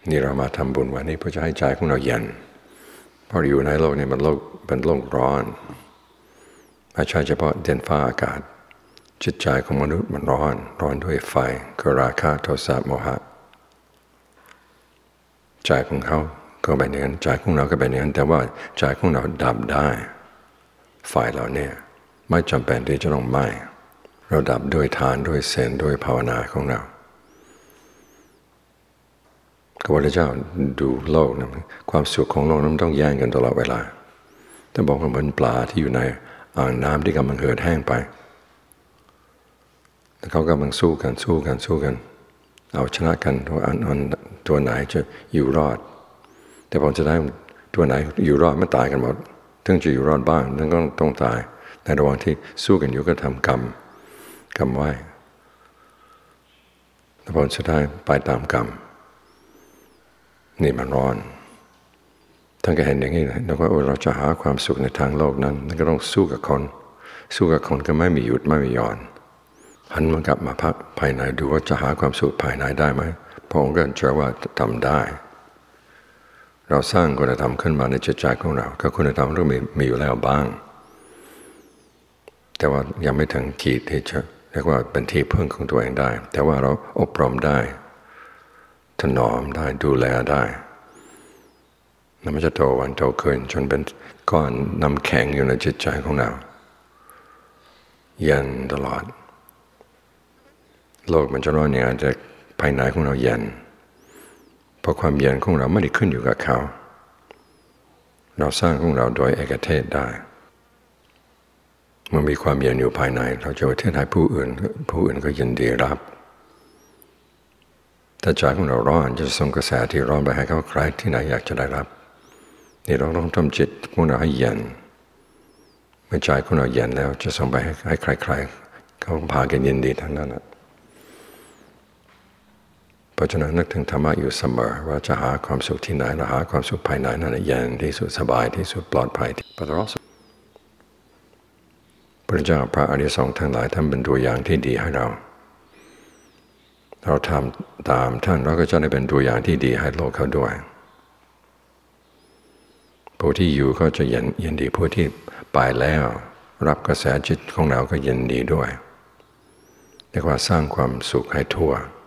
นี่เรามาทำบุญวันนี้เพื่อจะให้ใจของเราเย็นเพราะอยู่ในโลกนี้มันเป็นโลกร้อนไม่ใช่เฉพาะดินฟ้าอากาศจิตใจของมนุษย์มันร้อนด้วยไฟคือราคะโทสะโมหะใจของเขาก็เป็นอย่างนั้นใจของเราก็เป็นอย่างนั้นแต่ว่าใจของเราดับได้ไฟเราเนี่ยไม่จำเป็นที่จะต้องไหม้เราดับด้วยทานด้วยศีลด้วยภาวนาของเราพระพุทธเจ้าดูโลกนะความสุขของโลกนั้นต้องแย่งกันตลอดเวลาแต่บอกว่าเหมือนปลาที่อยู่ในอ่างน้ำที่กำลังเหือดแห้งไปแล้วเขากำลังสู้กันเอาชนะกันตัวไหนจะอยู่รอดแต่พอจะได้ตัวไหนอยู่รอดไม่ตายกันหมดถึงจะอยู่รอดบ้างนั่นก็ต้องตายในระหว่างที่สู้กันอยู่ก็ทำกรรมไว้แต่พอจะได้ไปตามกรรมนี่มันร้อนท่านก็เห็นอย่างนี้นะแล้วก็เราจะหาความสุขในทางโลกนั้นก็ต้องสู้กับคนก็ไม่มีหยุดไม่มีหย่อนหันมันกลับมาพักภายในดูว่าจะหาความสุขภายในได้ไหมพระองค์ก็เชื่อว่าทำได้เราสร้างคุณธรรมขึ้นมาในจิตใจของเราก็คุณธรรมต้องมีอยู่แล้วบ้างแต่ว่ายังไม่ถึงขีดที่จะเรียกว่าเป็นที่พึ่งของตัวเองได้แต่ว่าเราอบรมได้ถนอมได้ดูแลได้แล้วมันจะโตวันโตคืนจนเป็นก้อนน้ำแข็งอยู่ในจิตใจของเราเย็นตลอดโลกมันจะร้อนอย่างแต่ภายในของเราเย็นเพราะความเย็นของเราไม่ได้ขึ้นอยู่กับเขาเราสร้างของเราโดยเอกเทศได้เมื่อมีความเย็นอยู่ภายในเราจะประเทศให้ผู้อื่นก็ยินดีรับถ้าใจของเราร้อนจะส่งกระแสที่ร้อนไปให้เขาใครที่ไหนอยากจะได้รับนี่เราต้องทำจิตของเราให้เย็นเมื่อใจของเราเย็นแล้วจะส่งไปให้ใครๆเขาพากันยินดีทั้งนั้นเพราะฉะนั้นนึกถึงธรรมะอยู่เสมอว่าจะหาความสุขที่ไหนเราหาความสุขภายในนั่นเย็นที่สุดสบายที่สุดปลอดภัยที่ประเสริฐพระเจ้าพระอริยสงฆ์ทั้งหลายท่านเป็นตัวอย่างที่ดีให้เราทำตามท่านเราก็จะได้เป็นตัวอย่างที่ดีให้โลกเขาด้วยผู้ที่อยู่ก็จะยินดีผู้ที่ไปแล้วรับกระแสจิตของเราก็ยินดีด้วยเรียกว่าสร้างความสุขให้ทั่ว